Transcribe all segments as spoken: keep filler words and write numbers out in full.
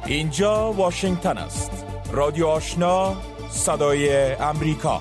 اینجا واشنگتن است. رادیو آشنا، صدای امریکا.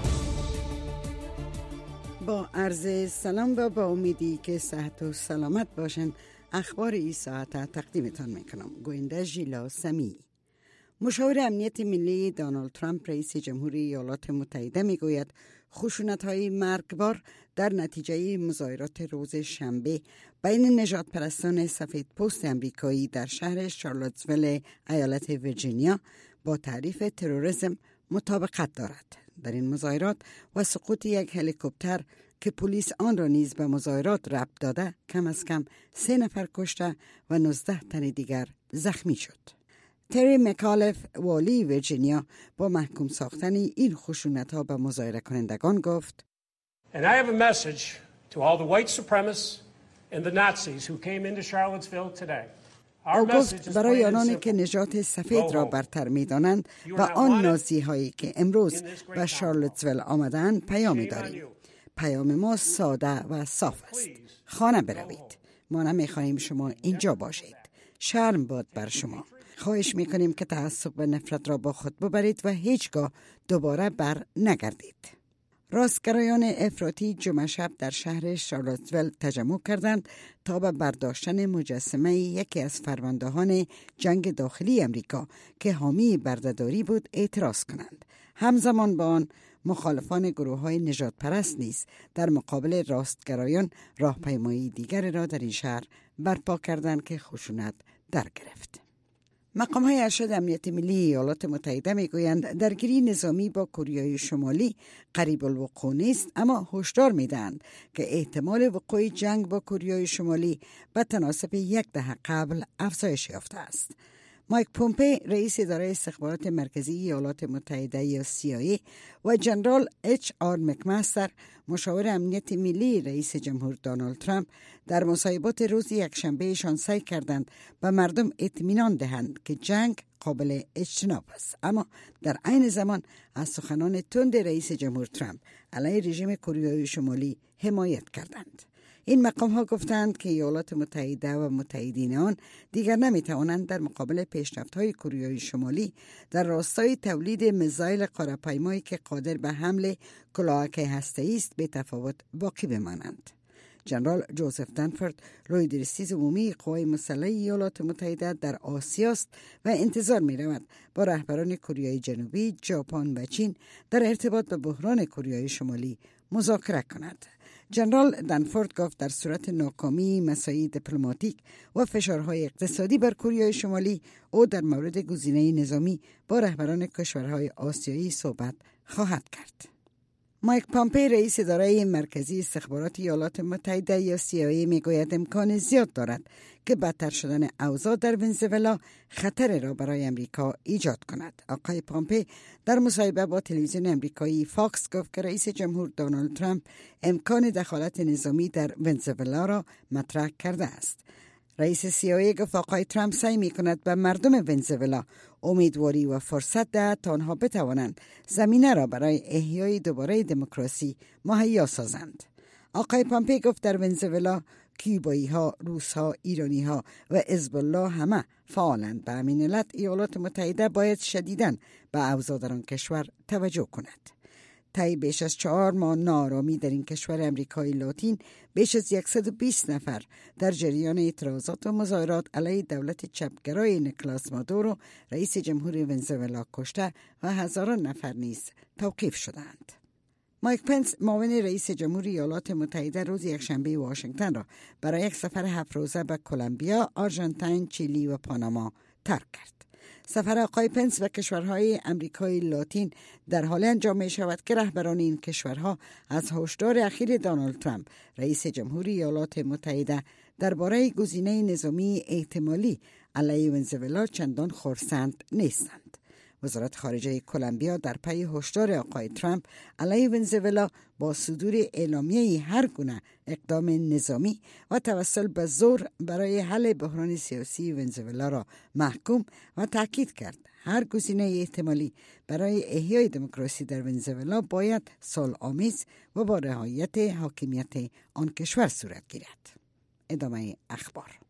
با عرض سلام و با امیدی که صحت و سلامت باشن، اخبار این ساعت تقدیمتان میکنم. گوینده ژیلا سمی. مشاور امنیت ملی دونالد ترامپ رئیس جمهوری ایالات متحده میگوید خشونت‌های مرگبار در نتیجه مظاهرات روز شنبه بین نژاد پرستان سفید پوست امریکایی در شهر شارلوتسویل ایالت ویرجینیا با تعریف تروریسم مطابقت دارد. در این مظاهرات و سقوط یک هلیکوپتر که پلیس آن را نیز به مظاهرات ربط داده، کم از کم سه نفر کشته و نوزده تن دیگر زخمی شد. تری مکالف، والی ویرجینیا، با محکوم ساختن این خشونت‌ها به مظاهره کنندگان گفت: And I have a message to all the white supremacists and the Nazis who came into Charlottesville today. او گفت برای آنانی که نژاد سفید را برتر می‌دانند و آن نازی هایی که امروز به شارلوتسویل آمدند پیامی داریم. پیام ما ساده و صاف است. خانه بروید. ما نمی‌خواهیم شما اینجا باشید. شرم باد بر شما. خواهش میکنیم که تعصب و نفرت را با خود ببرید و هیچگاه دوباره بر نگردید. راستگرایان افراطی جمعه شب در شهر شارلوتسویل تجمع کردند تا به برداشتن مجسمه یکی از فرماندهان جنگ داخلی امریکا که حامی بردهداری بود اعتراض کنند. همزمان با آن مخالفان گروه های نژاد پرست نیز در مقابل راستگرایان راهپیمایی دیگر را در این شهر برپا کردند که خشونت در گرفت. مقام های ارشد امنیت ملی ایالات متحده می گویند درگیری نظامی با کره شمالی قریب الوقوع نیست، اما هشدار می دهند که احتمال وقوع جنگ با کره شمالی به تناسب یک دهه قبل افزایش یافته است. مایک پومپئو رئیس اداره استخبارات مرکزی ایالات متحده یا سی آی ای و جنرال اچ آر مکمستر مشاور امنیت ملی رئیس جمهور دونالد ترامپ در مصاحبات روز یکشنبهشان سعی کردند به مردم اطمینان دهند که جنگ قابل اجتناب است، اما در عین زمان از سخنان تند رئیس جمهور ترامپ علیه رژیم کره شمالی حمایت کردند. این مقام ها گفتند که ایالات متحده و متحدین آن دیگر نمی توانند در مقابل پیشرفت های کره شمالی در راستای تولید میزایل قاره‌پیمایی که قادر به حمل کلاهک هسته‌ای است به تفاوت باقی بمانند. جنرال جوزف دنفورد، لویدرسیز عمومی قوای مسلح ایالات متحده در آسیا است و انتظار می رود با رهبران کره جنوبی، ژاپن و چین در ارتباط به بحران کره شمالی مذاکره کند. جنرال دنفورد گفت در صورت ناکامی مساعی دیپلماتیک و فشارهای اقتصادی بر کره شمالی، او در مورد گزینه نظامی با رهبران کشورهای آسیایی صحبت خواهد کرد. مایک پومپئو رئیس اداره مرکزی استخبارات ایالات متحده یا سی آی ای میگوید امکان زیاد دارد که بدتر شدن اوضاع در ونزوئلا خطر را برای امریکا ایجاد کند. آقای پومپئو در مصاحبه با تلویزیون امریکایی فاکس گفت که رئیس جمهور دونالد ترامپ امکان دخالت نظامی در ونزوئلا را مطرح کرده است. رئیس سی آی ای گفت آقای ترامپ سعی می کند به مردم ونزوئلا امیدواری و فرصت دهد تا آنها بتوانند زمینه را برای احیای دوباره دموکراسی مهیا سازند. آقای پومپئو گفت در ونزوئلا کیوبایی ها، روس ها، ایرانی ها و حزب الله همه فعالند. به همین علت ایالات متحده باید شدیداً به اوضاع در آن کشور توجه کند. طی بیش از چهار ماه ناآرامی در این کشور امریکای لاتین، بیش از صد و بیست نفر در جریان اعتراضات و مظاهرات علیه دولت چپگرای نیکولاس مادورو رئیس جمهوری ونزوئلا کشته و هزاران نفر نیز توقیف شدند. مایک پنس معاون رئیس جمهوری ایالات متحده روز یکشنبه واشنگتن را برای یک سفر هفت روزه به کلمبیا، آرژانتین، چیلی و پاناما ترک کرد. سفر آقای پنس و کشورهای امریکای لاتین در حال انجام می شود که رهبران این کشورها از هشدار اخیر دونالد ترامپ رئیس جمهوری ایالات متحده درباره گزینه نظامی احتمالی علیه ونزوئلا چندان خرسند نیستند. وزارت خارجه کلمبیا در پی هشدار آقای ترامپ علیه ونزوئلا با صدور اعلامیه هر گونه اقدام نظامی و توسل به زور برای حل بحران سیاسی ونزوئلا را محکوم و تاکید کرد هر گزینه احتمالی برای احیای دموکراسی در ونزوئلا باید صلح‌آمیز و با رعایت حاکمیت آن کشور صورت گیرد. ادامه اخبار.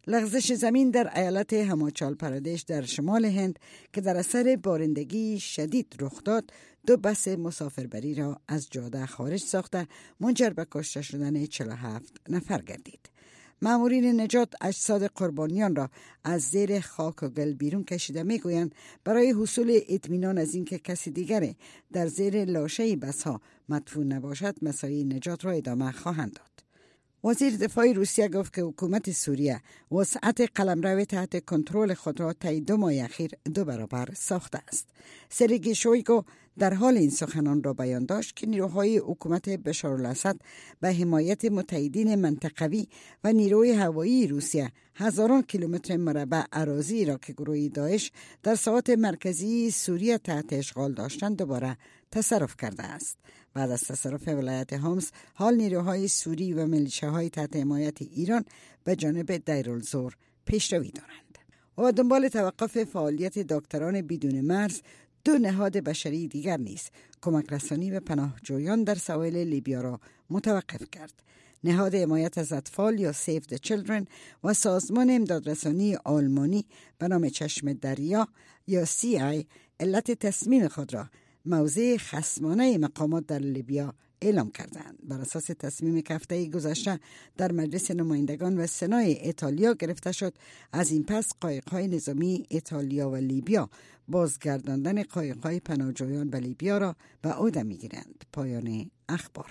لغزش زمین در ایالت هماچال پردیش در شمال هند که در اثر بارندگی شدید رخ داد، دو بس مسافربری را از جاده خارج ساخته منجر به کشته شدن چهل و هفت نفر گردید. مامورین نجات اجساد قربانیان را از زیر خاک و گل بیرون کشیده میگویند برای حصول اطمینان از اینکه کسی دیگری در زیر لاشه بس‌ها مدفون نباشد مساعی نجات را ادامه خواهند داد. وزیر دفاع روسیه گفت که حکومت سوریه وسعت قلمرو تحت کنترل خود را طی دو ماه اخیر دو برابر ساخته است. سرگئی شویگو در حال این سخنان را بیان داشت که نیروهای حکومت بشارالاسد به حمایت متحدین منطقوی و نیروی هوایی روسیه هزاران کیلومتر مربع اراضی را که گروه داعش در ساحات مرکزی سوریه تحت اشغال داشتند دوباره تصرف کرده است. بعد از تصرف ولایت هومس، حال نیروهای سوری و میلیشیاهای تحت حمایت ایران به جانب دیرالزور پیشروی دارند. و دنبال توقف فعالیت دکتران بدون مرز، دو نهاد بشری دیگر نیز کمک رسانی به پناهجویان در سواحل لیبیا را متوقف کرد. نهاد حمایت از اطفال یا Save the Children و سازمان امدادرسانی آلمانی به نام چشم دریا یا سی آی علت تصمیم خود را موضع خصمانه مقامات در لیبیا اعلام کردند. بر اساس تصمیم که هفته گذشته در مجلس نمایندگان و سنای ایتالیا گرفته شد، از این پس قایق‌های نظامی ایتالیا و لیبیا بازگرداندن قایق‌های پناهجویان به لیبیا را به عهده می‌گیرند. پایان اخبار.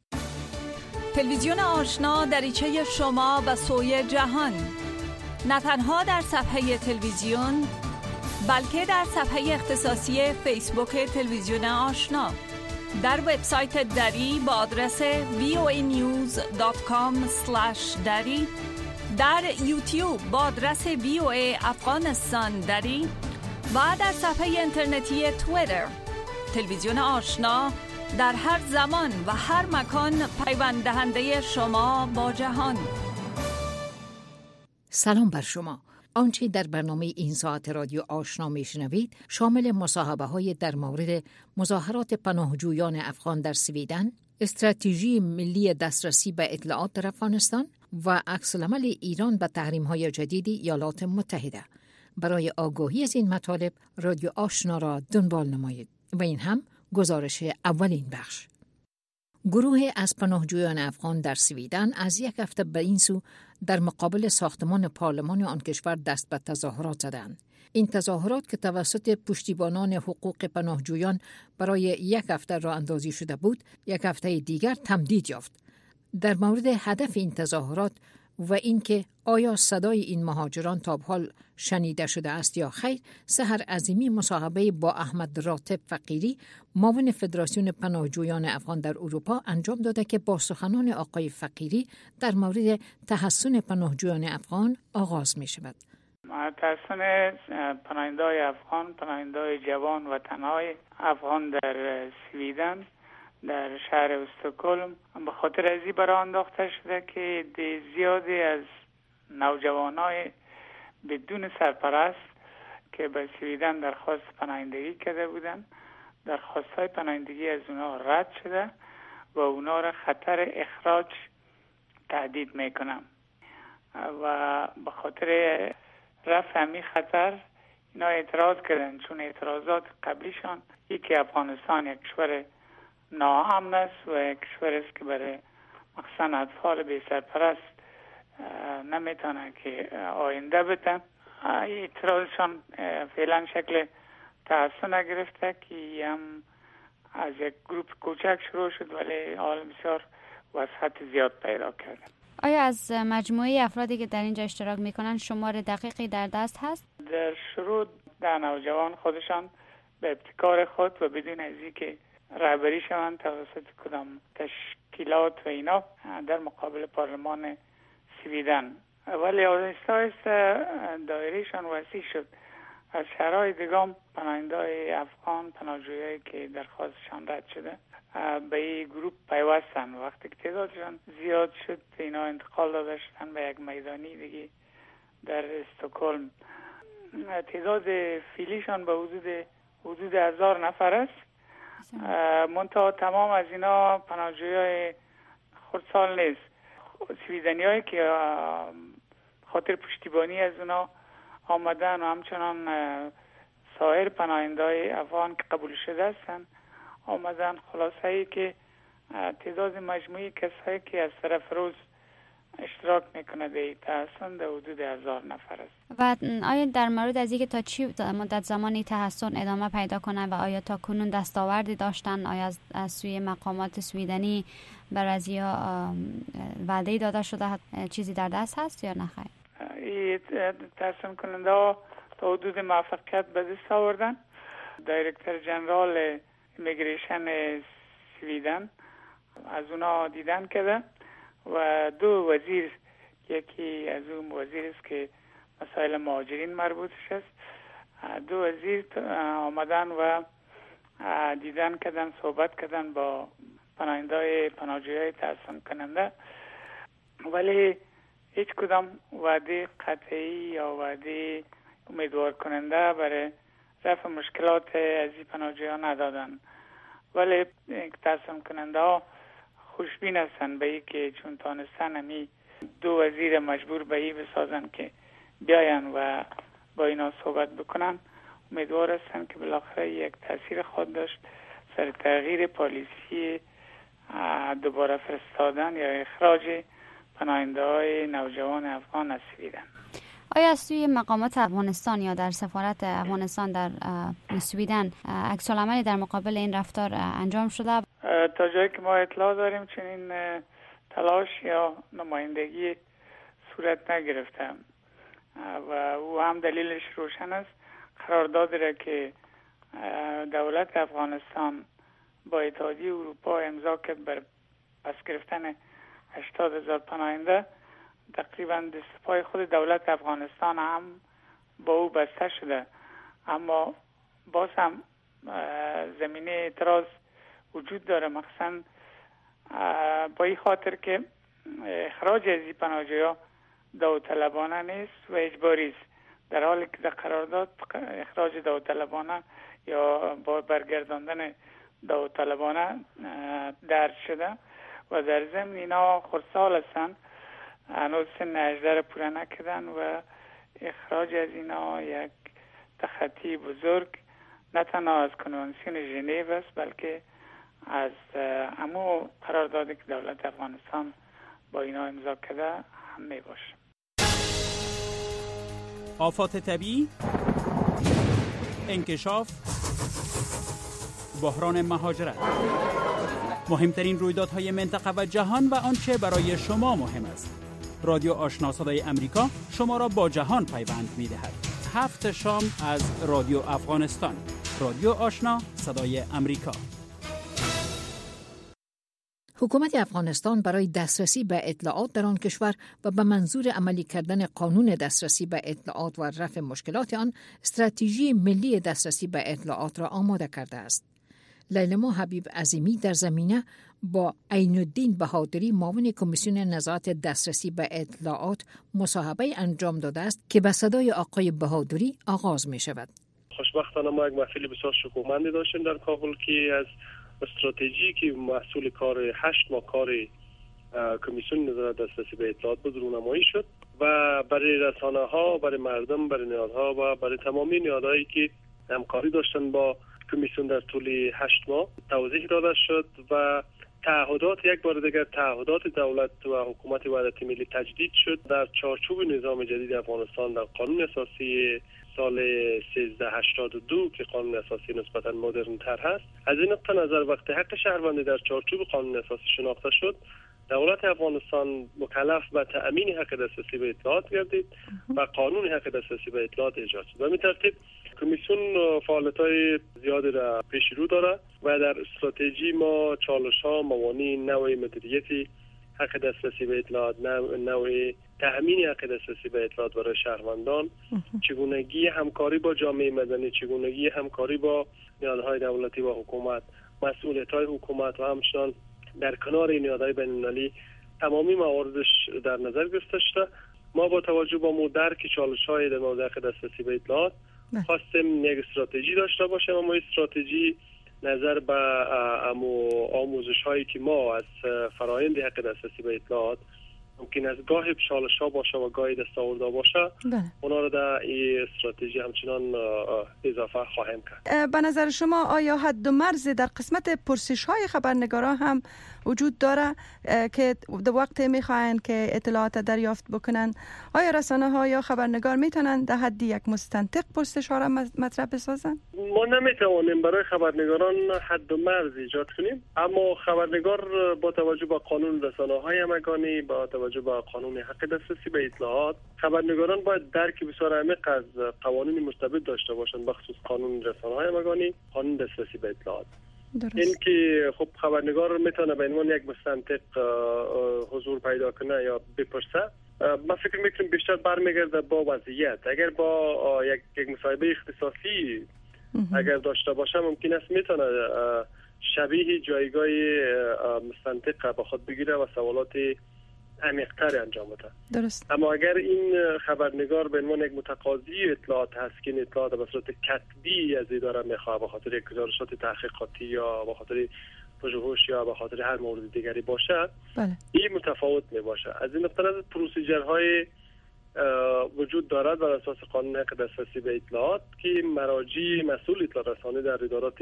تلویزیون آشنا دریچه شما به سوی جهان، نه تنها در صفحه تلویزیون بلکه در صفحه اختصاصی فیسبوک تلویزیون آشنا، در وبسایت دری با آدرس وی او ای نیوز دات کام اسلش دری، در یوتیوب با آدرس وی او ای افغانستان دری و در صفحه اینترنتی توییتر. تلویزیون آشنا در هر زمان و هر مکان پیوند دهنده شما با جهان. سلام بر شما. آنچه در برنامه این ساعت رادیو آشنا میشنوید شامل مصاحبه های در مورد مظاهرات پناهجویان افغان در سویدن، استراتژی ملی دسترسی به اطلاعات در افغانستان و عکس‌العمل ایران به تحریم‌های جدید ایالات متحده. برای آگاهی از این مطالب رادیو آشنا را دنبال نمایید. و این هم گزارش اولین بخش. گروه از پناهجویان افغان در سویدن از یک هفته به این سو در مقابل ساختمان پارلمان آن کشور دست به تظاهرات زدند. این تظاهرات که توسط پشتیبانان حقوق پناهجویان برای یک هفته راه اندازی شده بود، یک هفته دیگر تمدید یافت. در مورد هدف این تظاهرات و اینکه آیا صدای این مهاجران تا به حال شنیده شده است یا خیر، سحر عظیمی مصاحبه با احمد راتب فقیری، معاون فدراسیون پناهجویان افغان در اروپا انجام داده که با سخنان آقای فقیری در مورد تحسن پناهجویان افغان آغاز می شود. تحسن پناهنده‌های افغان، پناهنده‌های جوان و تنهای افغان در سویدن در شهر استکهلم به خاطر ازی برای انداخته شده که زیادی از نوجوانای بدون سرپرست که به سویدن درخواست پناهندگی کرده بودن، درخواست‌های پناهندگی از اونا رد شده و اونا را خطر اخراج تهدید میکنن و به خاطر رفع همین خطر اینا اعتراض کردن، چون اعتراضات قبلیشان یکی افغانستان یک کشور ناامن است و یک کشور است که برای مخصوصا اطفال بی سرپرست نمیتونه که آینده بدن. اعتراضشان فعلا شکل تحسن نگرفته که هم از یک گروپ کوچک شروع شد ولی حال بسیار وسعت زیاد پیدا کرده. آیا از مجموعه افرادی که در اینجا اشتراک میکنن شمار دقیقی در دست هست؟ در شروع در نوجوان خودشان به ابتکار خود و بدون از اینکه رهبری شوند توسط کدام تشکیلات و اینا در مقابل پارلمان سویدن، ولی آهسته آهسته دایرهشان وسیع شد. از شهرهای دیگه پناهنده‌های افغان، پناهجویایی که درخواستشان رد شده به این گروپ پیوستن. وقتی که تعدادشان زیاد شد اینا انتقال داده شدن به یک میدانی دیگه در استکهلم. تعداد فعلیشان به حدود حدود هزار نفر است. منتها تمام از اینا پناهجویای خردسال نیست. سویدنیایی که خاطر پشتیبانی از اونا آمدن و همچنان سایر پناهنده‌های افغان که قبول شده هستن آمدن. خلاصه ای که تعداد مجموعی کسایی که از طرف روز اشتراک میکنه در تحصن در حدود هزار نفر است. و آیا در مورد از اینکه تا چی مدت زمانی تحصن ادامه پیدا کنه و آیا تا کنون دستاوردی داشتن، آیا از, از سوی مقامات سویدنی بر از یا وعده داده شده چیزی در دست هست یا نه خیر؟ این تحصن کننده ها تا حدود موفقیت به دست آوردن. دایرکتور جنرال ایمیگریشن سویدن از اونا دیدن کرده و دو وزیر، یکی از اون وزیر است که مسائل مهاجرین مربوطش است، دو وزیر آمدن و دیدن کردن، صحبت کردن با پناهنده‌های پناهجویای تحصن کننده، ولی هیچ کدام وعده قطعی یا وعده امیدوار کننده برای رفع مشکلات از این پناهجویان ندادن. ولی تحصن کننده ها خوشبین هستن به ای که چون تانستن همی دو وزیر مجبور به ای بسازن که بیاین و با اینا صحبت بکنن، امیدوار هستن که بالاخره یک تاثیر خود داشت سر تغییر پالیسی دوباره فرستادن یا اخراج پناهنده های نوجوان افغان از سویدن. آیا از سوی مقامات افغانستان یا در سفارت افغانستان در سویدن عکس العملی در مقابل این رفتار انجام شده؟ تا جایی که ما اطلاع داریم چنین تلاش یا نمایندگی صورت نگرفته و او هم دلیلش روشن است. قراردادی را که دولت افغانستان با اتحادیه اروپا امضا کرد بر پس گرفتن هشتاد هزار پناهنده، تقریبا دست پای خود دولت افغانستان هم با او بسته شده، اما باز هم زمینه اعتراض وجود داره، مخصوصا با این خاطر که اخراج از این پناهجویان داوطلبانه نیست و اجباری است، در حالی که در قرارداد اخراج داوطلبانه یا با برگرداندن داوطلبانه درج شده و در ضمن اینا خردسال هستند، هنوز سن هجده را پوره نکردن و اخراج از اینا یک تخطی بزرگ نه تنها از کنوانسیون ژنو است بلکه از همو قراردادی که دولت افغانستان با اینا امضا کرده هم می باشه. آفات طبیعی، انکشاف، بحران مهاجرت، مهمترین رویدادهای منطقه و جهان و آنچه برای شما مهم است. رادیو آشنا صدای امریکا شما را با جهان پیوند می دهد. هفت شام از رادیو افغانستان. رادیو آشنا صدای امریکا. حکومت افغانستان برای دسترسی به اطلاعات در آن کشور و به منظور عملی کردن قانون دسترسی به اطلاعات و رفع مشکلات آن، استراتژی ملی دسترسی به اطلاعات را آماده کرده است. لیلما حبیب عظیمی در زمینه با عین الدین بهادری معاون کمیسیون نظارت دسترسی به اطلاعات مصاحبه انجام داده است که به صدای آقای بهادری آغاز می شود. خوشبختانه ما یک محفل بسیار شکوهمندی داشتیم در کابل که از استراتژی که مسئول کار هشت ماه کار کمیسیون نظارت دسترسی به اطلاعات بود رونمایی شد و برای رسانه ها، برای مردم، برای نهادها و برای تمامی نهادهایی که همکاری داشتن با کمیسیون در طول هشت ماه توضیح داده شد و تعهدات یک بار دیگر تعهدات دولت و حکومت وحدت ملی تجدید شد در چارچوب نظام جدید افغانستان در قانون اساسی سال سیزده هشتاد و دو که قانون اساسی نسبتا مدرن تر هست. از این نقطه نظر وقتی حق شهروندی در چارچوب قانون اساسی شناخته شد، دولت افغانستان مکلف به تأمین حق دسترسی به اطلاعات گردید و قانون حق دسترسی به اطلاعات ایجاد شد. و به ترتیب کمیسیون فعالیت‌های زیادی را پیش رو داره و در استراتژی ما چالش‌ها، موانع نوع مدیریت حق دسترسی به اطلاعات، نوع تأمین حق دسترسی به اطلاعات برای شهروندان، چگونگی همکاری با جامعه مدنی، چگونگی همکاری با نهادهای دولتی و حکومت، مسئولیت‌های حکومت و همچنان در کنار نهادهای بین‌المللی تمامی مواردش در نظر گرفته شده. ما با توجه به مو درک چالش‌های در مورد حق دسترسی به اطلاعات خواستیم یک استراتژی داشته باشیم. اما استراتژی نظر به آموزش هایی که ما از فرآیند حق دسترسی به اطلاعات ممکن است گاهی چالش ها باشه و گاهی دستاوردا باشه، اونا رو در این استراتژی همچنان اضافه خواهیم کرد. به نظر شما آیا حد و مرز در قسمت پرسش های خبرنگارا هم وجود داره که در وقت میخواین که اطلاعات دریافت بکنن، آیا رسانه ها یا خبرنگار میتونن در حد یک مستنطق پرسش ها را مطرح بسازن؟ ما نمیتوانیم برای خبرنگاران حد و مرز ایجاد کنیم، اما خبرنگار با توجه به قانون رسانه های همگانی، با توجه به قانون حق دسترسی به اطلاعات، خبرنگاران باید درک بسیار عمیق از قوانین مرتبط داشته باشند، بخصوص قانون رسانه های همگانی، قانون دسترسی به اطلاعات. درست. این که خب خبرنگار میتونه به عنوان یک مستنطق حضور پیدا کنه یا بپرسه، من فکر میکنم بیشتر برمیگرده با وضعیت. اگر با یک یک مصاحبه اختصاصی اگر داشته باشه، ممکن است میتونه شبیه جایگاه مستنطق با خود بگیره و سوالات عمیق‌تر انجام بده. درست. اما اگر این خبرنگار به عنوان یک متقاضی اطلاعات هست که این اطلاعات به صورت کتبی از اداره میخواد، به خاطر یک گزارشات تحقیقاتی یا به خاطر پژوهش یا به خاطر هر مورد دیگری باشه، بله. این متفاوت میباشه. از این نظر پروسیجرهای وجود دارد بر اساس قانون حق دسترسی به اطلاعات که مراجع مسئول اطلاع رسانی در ادارات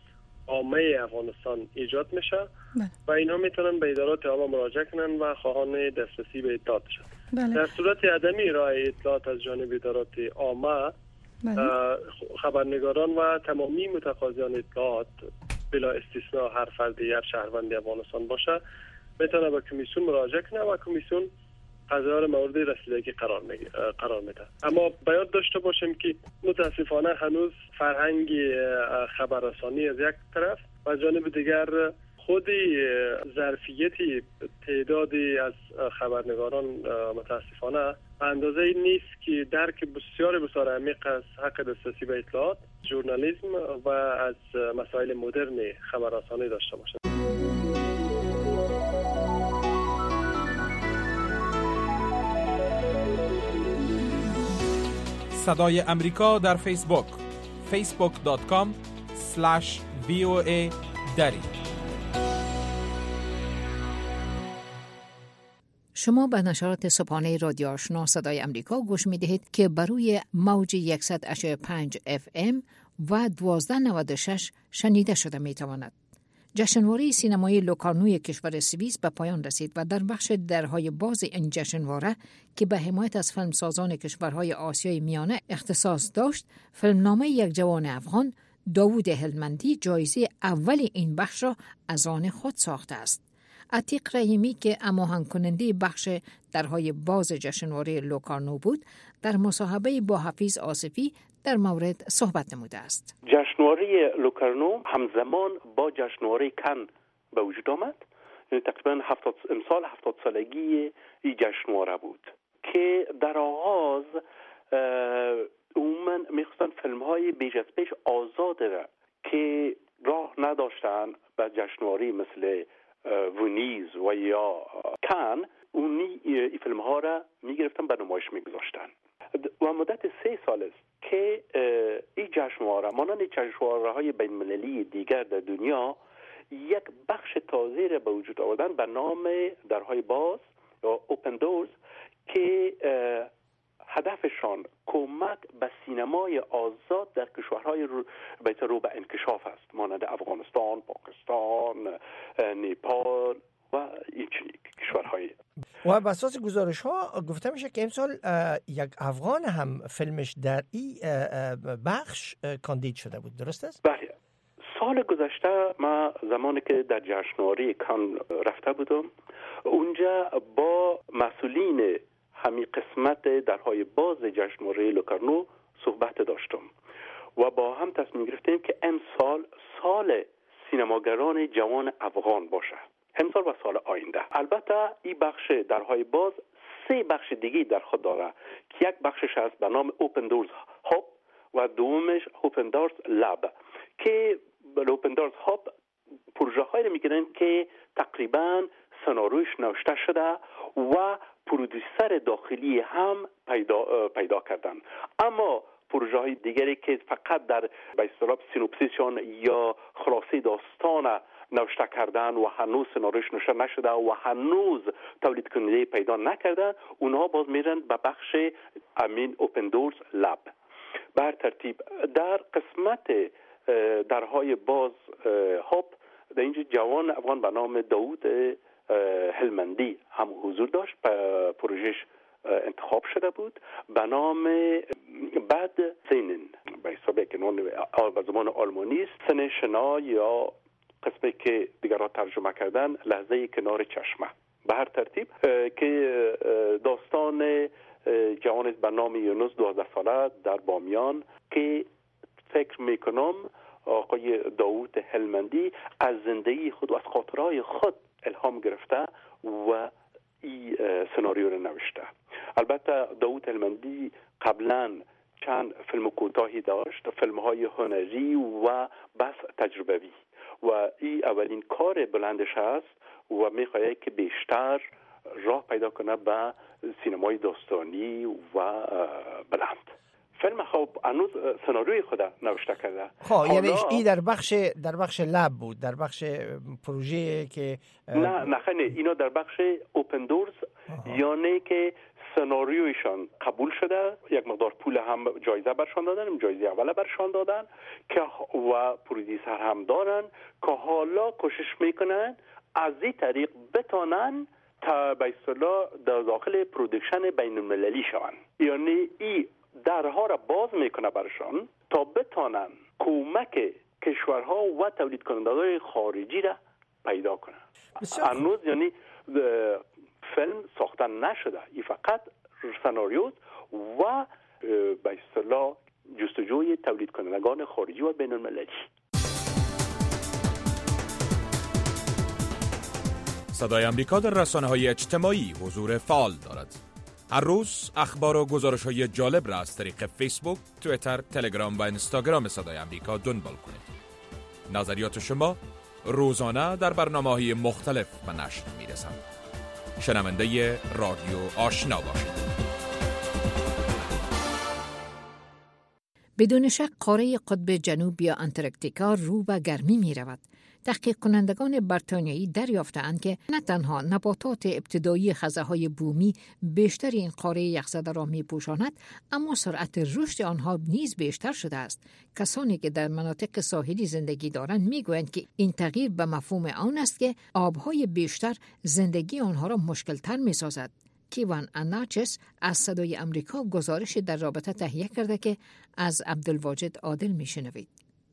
عامه افغانستان ایجاد میشه بله. و اینها میتونن به ادارات عامه مراجعه کنن و خواهان دسترسی به اطلاعات شن. بله. در صورت عدمی ارائه اطلاعات از جانب ادارات عامه، بله. خبرنگاران و تمامی متقاضیان اطلاعات بلا استثناء هر فردی هر شهروند افغانستان باشه میتونه به کمیسیون مراجعه کنه و کمیسیون قضایا مورد رسیدگی قرار میگه قرار میده. اما باید داشته باشیم که متاسفانه هنوز فرهنگ خبررسانی از یک طرف و جانب دیگر خود ظرفیت تعدادی از خبرنگاران متاسفانه به اندازه این نیست که درک بسیار بسیار عمیق از حق دسترسی به اطلاعات، ژورنالیسم و از مسائل مدرن خبررسانی داشته باشند. صدای امریکا در فیسبوک فیسبوک دات کام اسلش وی او ای دری. شما به نشرات صبحانه رادیو آشنا صدای امریکا گوش می دهید که بر روی موج صد و پنج اف ام و دوازده نود و شش شنیده شده می تواند. جشنواره سینمایی لوکارنوی کشور سوئیس به پایان رسید و در بخش درهای باز این جشنواره که به حمایت از فیلمسازان کشورهای آسیای میانه اختصاص داشت، فیلمنامه یک جوان افغان داوود هلمندی جایزه اول این بخش را از آن خود ساخته است. عتیق رحیمی که هماهنگ کننده بخش درهای باز جشنواره لوکارنو بود، در مصاحبه با حفیظ آصفی در مورد صحبت نموده است. جشنواره لوکارنو همزمان با جشنواره کن به وجود آمد. تقریبا هفتاد امسال هفتاد سالگی این جشنواره بود که در آغاز عموما میخواستن فیلم های بیش از پیش آزاده را که راه نداشتن به جشنواره مثل ونیز و یا کن، اونی این فیلم ها را میگرفتن به نمایش میگذاشتن و مدت سه سال است که این جشنواره مانند جشنواره های بین المللی دیگر در دنیا یک بخش تازه را به وجود آوردن به نام درهای باز یا اوپن دورز که هدفشان کمک به سینمای آزاد در کشورهای رو به رو به انکشاف است، مانند افغانستان، پاکستان، نیپال و این چنین کشورهای. و بر اساس گزارش ها گفته میشه که امسال یک افغان هم فیلمش در این بخش کاندید شده بود، درست است؟ بله. سال گذشته ما زمانی که در جشنواره کان رفته بودم، اونجا با مسئولین همین قسمت درهای باز جشنواره لوکارنو صحبت داشتم و با هم تصمیم گرفتیم که امسال سال سینماگران جوان افغان باشه، امسال و سال آینده. البته این بخش درهای باز سه بخش دیگه در خود داره که یک بخشش هست به نام اوپن دورز هاب و دومش اوپن دورز لاب که اوپن دورز هاب پروژه هایی میگیرن که تقریبا سناریوش نوشته شده و پرودوسر داخلی هم پیدا پیدا کردن، اما پروژه های دیگری که فقط در به اصطلاح سینوپسیسیون یا خلاصه داستان نوشته کردن و هنوز سناریوش نوشته نشده و هنوز تولید کننده پیدا نکردن، اونها باز میرن به بخش امین اوپن دورز لب. بر ترتیب در قسمت درهای باز هاب در اینجا جوان افغان به نام داوود هلمندی هم حضور داشت. پروژهش انتخاب شده بود به نام بد زینن، به حساب کنون به زبان آلمانی است، سن شنا یا قسمی که دیگران ترجمه کردن لحظه کنار چشمه. به هر ترتیب که داستان جوان به نام یونس دوازده ساله در بامیان که فکر میکنم آقای داوود هلمندی از زندگی خود و از خاطرهای خود الهام گرفته و این سناریو رو نوشته. البته داوود هلمندی قبلا چند فیلم کوتاهی داشت، فیلم های هنری و بس تجربوی و این اولین کار بلندش هست و میخواهد که بیشتر راه پیدا کنه به سینمای داستانی و بلند. فیلم خب هنوز سناریوی خود نوشته کرده. خب یعنی این در بخش در بخش لب بود، در بخش پروژه که نه نه خیلی اینا در بخش اوپن دورز، یعنی که سناریویشان قبول شده، یک مقدار پول هم جایزه برشان دادن، جایزه اوله برشان دادن که و پرودیسر هم دارن که حالا کوشش میکنن از این طریق بتونن تا به اصطلاح در داخل پرودکشن بین المللی شون. یعنی این درها را باز میکنه برشان تا بتونن کمک کشورها و تولید کنندگان خارجی را پیدا کنن. هنوز یعنی فیلم ساختن نشده، این فقط سناریو و به اصطلاح جستجوی تولید کنندگان خارجی و بین المللی. صدای امریکا در رسانه‌های اجتماعی حضور فعال دارد. هر روز اخبار و گزارش‌های جالب را از طریق فیسبوک، توییتر، تلگرام و اینستاگرام صدای امریکا دنبال کنید. نظریات شما روزانه در برنامه‌های مختلف به نشر می‌رسند. شنونده رادیو آشنا باشید. بدون شک قاره قطب جنوب یا انتارکتیکا رو به گرمی می رود. تحقیق کنندگان بریتانیایی دریافتند که نه تنها نباتات ابتدایی خزه‌های بومی بیشتر این قاره یخزده را می پوشاند، اما سرعت رشد آنها نیز بیشتر شده است. کسانی که در مناطق ساحلی زندگی دارند می گویند که این تغییر به مفهوم آن است که آبهای بیشتر زندگی آنها را مشکل‌تر می سازد. کیوان اناچس از صدای امریکا گزارش در رابطه تهیه کرده که از عبدالواجد عادل می شنوید.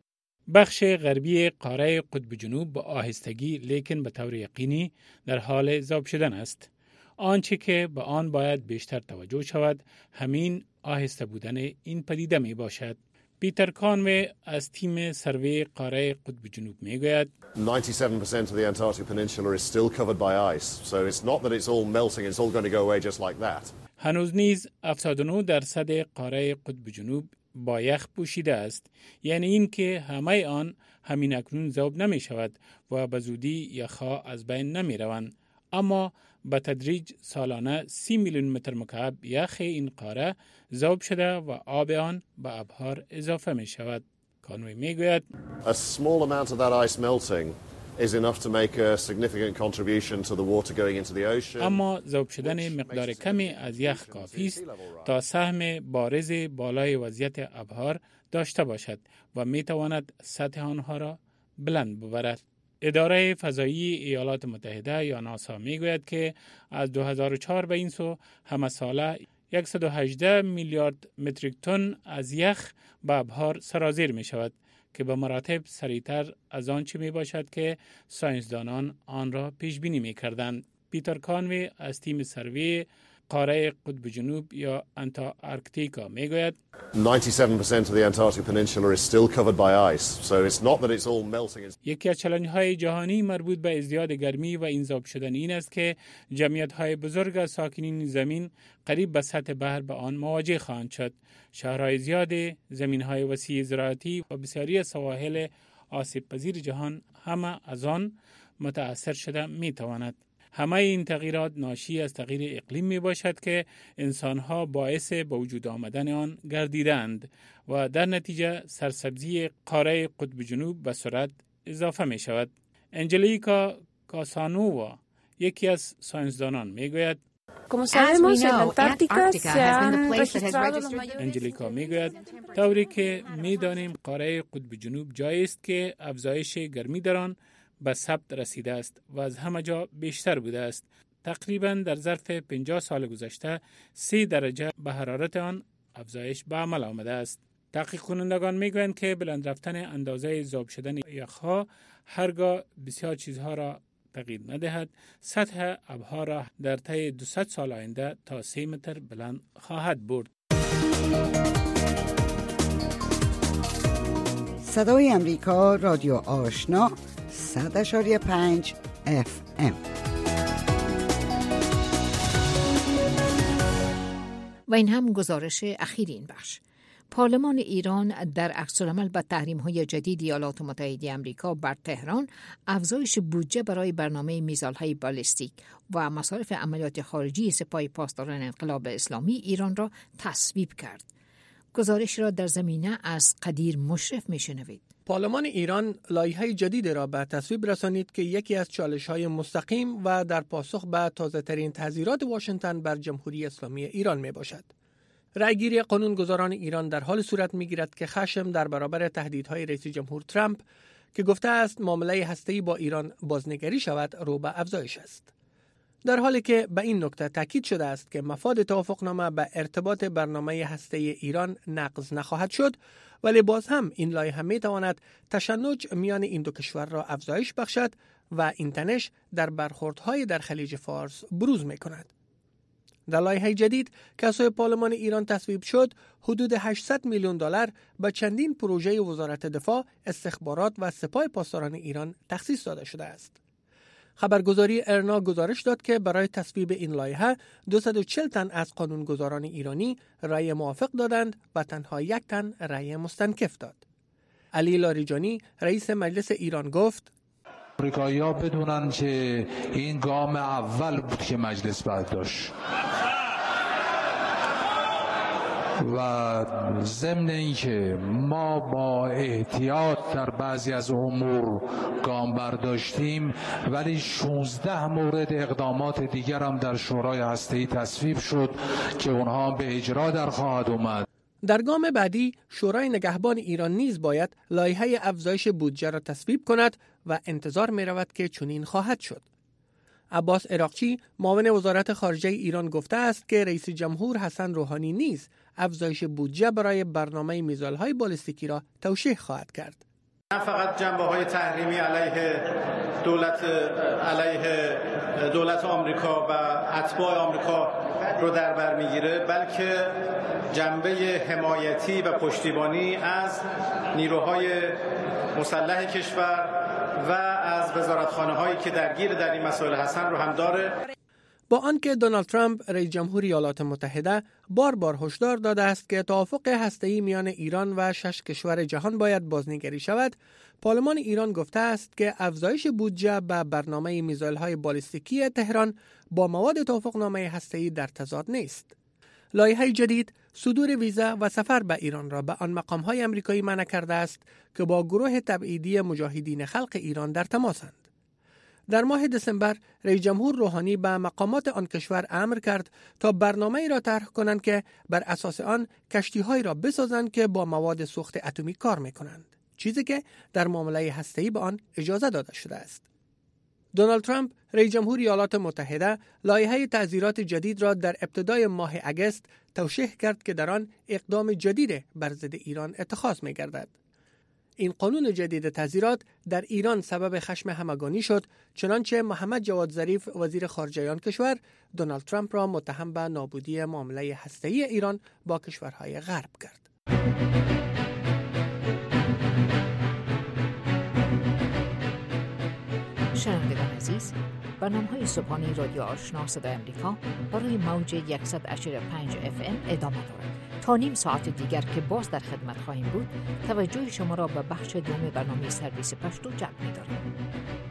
بخش غربی قاره قطب جنوب با آهستگی لیکن به طور یقینی در حال ذوب شدن است. آنچه که به آن باید بیشتر توجه شود همین آهسته بودن این پدیده می باشد. پیتر کانوی از تیم سروی قاره قطب جنوب می گوید ninety-seven percent of the Antarctic Peninsula is still covered by ice, so it's not that it's all melting, it's all going to go away just like that. هنوز نیز هفتاد و نه درصد قاره قطب جنوب با یخ پوشیده است، یعنی این که همه آن همین اکنون ذوب نمی شود و به زودی یخها از بین نمی روند، اما به تدریج سالانه سی میلیون متر مکعب یخ این قاره ذوب شده و آب آن به ابحار اضافه می شود. کانوی می گوید A small amount of that ice melting is enough to make a significant contribution to the water going into the ocean. اما ذوب شدن مقدار کمی از یخ کافی است تا سهم بارز بالای وضعیت ابحار داشته باشد و می تواند سطح آنها را بلند ببرد. اداره فضایی ایالات متحده یا ناسا می گوید که از دو هزار و چهار به این سو همه ساله صد و هجده میلیارد متریک تن از یخ به ابحار سرازیر می شود که به مراتب سریعتر از آنچه می باشد که ساینسدانان آن را پیش بینی می کردند. پیتر کانوی از تیم سروی قاره قطب جنوب یا انتارکتیکا می گوید ninety-seven percent of the Antarctic Peninsula is still covered by ice, so it's not that it's all melting. یکی از چالش‌های جهانی مربوط به ازدیاد گرمی و این ذوب شدن این است که جمعیت‌های بزرگ از ساکنین زمین قریب به سطح بحر به آن مواجه خواهند شد. شهرهای زیاد، زمین‌های وسیع زراعتی و بسیاری سواحل آسیب پذیر جهان همه از آن متأثر شده می‌تواند. همه این تغییرات ناشی از تغییر اقلیم می باشد که انسانها باعث به وجود آمدن آن گردیدند و در نتیجه سرسبزی قاره قطب جنوب به سرعت اضافه می شود. انجلیکا کاسانووا یکی از ساینسدانان میگوید انجلیکا میگوید طوری که میدانیم قاره قطب جنوب جایی است که افزایش گرمی در آن به ثبت رسیده است و از همه جا بیشتر بوده است. تقریبا در ظرف پنجاه سال گذشته سی درجه به حرارت آن افزایش به عمل آمده است. تحقیق کنندگان میگویند که بلند رفتن اندازه ذوب شدن یخها هرگاه بسیار چیزها را تغییر ندهد، سطح ابرها را در طی دویست سال آینده تا سه متر بلند خواهد برد. صدای امریکا، رادیو آشنا، صد اشاری پنج اف ام. و این هم گزارش اخیر این بخش. پارلمان ایران در عکس‌العمل به تحریم‌های جدید ایالات متحده آمریکا بر تهران افزایش بودجه برای برنامه میزایل‌های بالستیک و مصارف عملیات خارجی سپاه پاسداران انقلاب اسلامی ایران را تصویب کرد. گزارش را در زمینه از قدیر مشرف می‌شنوید. پارلمان ایران لایحه جدید را به تصویب رسانید که یکی از چالش‌های مستقیم و در پاسخ به تازه‌ترین تحذیرات واشنگتن بر جمهوری اسلامی ایران میباشد. رأیگیری قانونگذاران ایران در حال صورت می‌گیرد که خشم در برابر تهدیدهای رئیس جمهور ترامپ که گفته است معامله هسته‌ای با ایران بازنگری شود رو به افزایش است. در حالی که به این نکته تاکید شده است که مفاد توافقنامه به ارتباط برنامه هسته‌ای ایران نقض نخواهد شد، ولی باز هم این لایحه می‌تواند تشنج میان این دو کشور را افزایش بخشد و این تنش در برخوردهای در خلیج فارس بروز می‌کند. در لایحه جدید که از سوی پارلمان ایران تصویب شد، حدود هشتصد میلیون دلار به چندین پروژه وزارت دفاع، استخبارات و سپاه پاسداران ایران تخصیص داده شده است. خبرگزاری ارنا گزارش داد که برای تصویب این لایحه دویست و چهل تن از قانونگذاران ایرانی رأی موافق دادند و تنها یک تن رأی مستنکف داد. علی لاریجانی رئیس مجلس ایران گفت: آمریکایی‌ها بدونن که این گام اول بود که مجلس برداشت و ضمن اینکه ما با احتیاط در بعضی از امور گام برداشتیم، ولی شانزده مورد اقدامات دیگر هم در شورای هسته‌ای تصویب شد که اونها به اجرا در خواهد اومد. در گام بعدی شورای نگهبان ایران نیز باید لایحه افزایش بودجه را تصویب کند و انتظار می رود که چنین خواهد شد. عباس عراقچی معاون وزارت خارجه ایران گفته است که رئیس جمهور حسن روحانی نیز افزایش بودجه برای برنامه میزایل‌های بالستیکی را توشیح خواهد کرد. نه فقط جنبه‌های تحریمی علیه دولت علیه دولت آمریکا و اتباع آمریکا رو در بر میگیره، بلکه جنبه حمایتی و پشتیبانی از نیروهای مسلح کشور و از وزارتخانه‌هایی که درگیر در این مسائل هستند رو هم داره. با آنکه دونالد ترامپ رئیس جمهور ایالات متحده بار بار هشدار داده است که توافق هسته‌ای میان ایران و شش کشور جهان باید بازنگری شود، پارلمان ایران گفته است که افزایش بودجه به برنامه میزایل‌های بالستیکی تهران با مواد توافقنامه هسته‌ای در تضاد نیست. لایحه جدید صدور ویزا و سفر به ایران را به آن مقام‌های آمریکایی منع کرده است که با گروه تبعیدی مجاهدین خلق ایران در تماسند. در ماه دسامبر رئیس جمهور روحانی به مقامات آن کشور امر کرد تا برنامه‌ای را طرح کنند که بر اساس آن کشتی‌هایی را بسازند که با مواد سوخت اتمی کار می‌کنند، چیزی که در معامله هسته‌ای به آن اجازه داده شده است. دونالد ترامپ رئیس جمهور ایالات متحده لایحه تعزیرات جدید را در ابتدای ماه اگست توشیح کرد که در آن اقدام جدید بر ضد ایران اتخاذ می‌گردد. این قانون جدید تعزیرات در ایران سبب خشم همگانی شد، چنانچه محمد جواد ظریف وزیر خارجه آن کشور دونالد ترامپ را متهم به نابودی معامله هسته‌ای ایران با کشورهای غرب کرد. شنوندگان عزیز، برنامه‌های صبحانه رادیو آشنا صدای آمریکا برای موج صد و پنج و پنج اف ام ادامه دارد. تا نیم ساعت دیگر که باز در خدمت خواهیم بود، توجه شما را به بخش دوم برنامه سرویس پشتو جلب می‌داریم.